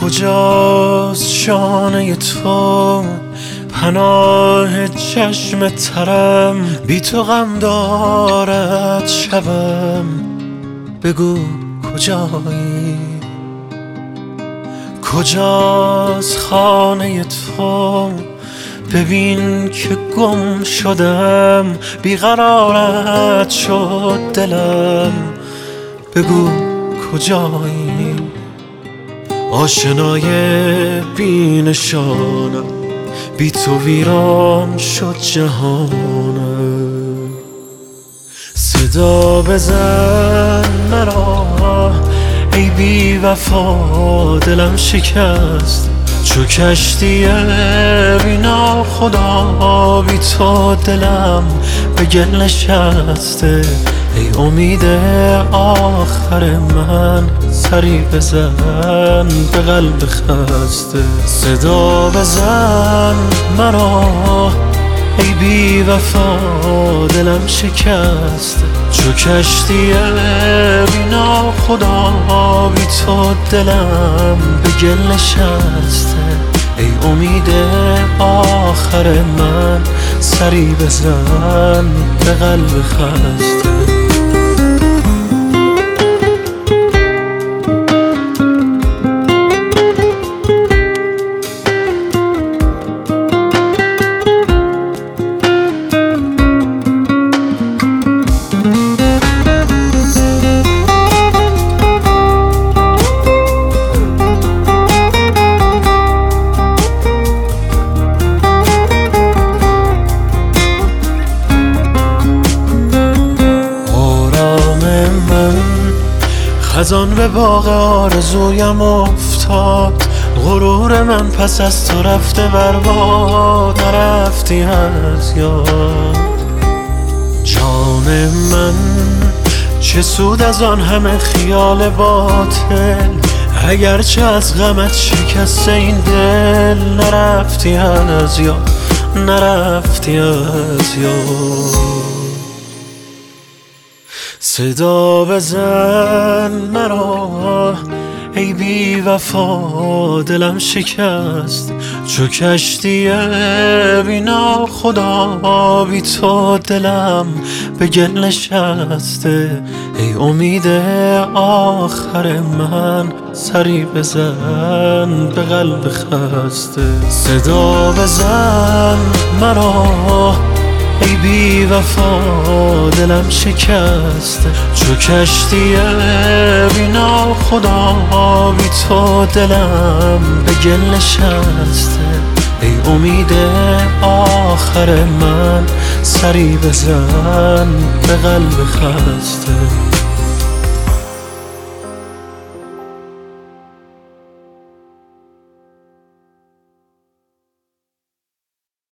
کجاست شانه تو، پناه چشم ترم، بی تو غم دارد شبم، بگو کجایی؟ کجاست خانه تو، ببین که گم شدم، بیقرارت شد دلم، بگو کجایی؟ آشنای بی نشانم، بی تو ویران شد جهانم. صدا بزن مرا ای بی وفا، دلم شکست چو کشتی بی ناخدا، بی تو دلم به گل نشسته، ای امید آخر من، سری بزن به قلب خسته. صدا بزن مرا ای بی وفا، دلم شکسته چو کشتی بی ناخدا، بی تو دلم به گل نشسته، ای امید آخر من، سری بزن به قلب خسته. خزان به باغ آرزویم افتاد، غرور من پس از تو رفته برباد، نرفتی از یاد. جان من چه سود از آن همه خیال باطل، اگرچه از غمت شکسته این دل، نرفتی از یاد، نرفتی از یاد. صدا بزن مرا ای بی وفا، دلم شکست چو کشتی بی ناخدا، بی تو دلم به گل نشسته، ای امید آخر من، سری بزن به قلب خسته. صدا بزن مرا ای بی وفا، دلم شکسته چو کشتی بی ناخدا، بی تو دلم به گل نشسته، ای امید آخر من، سری بزن به قلب خسته.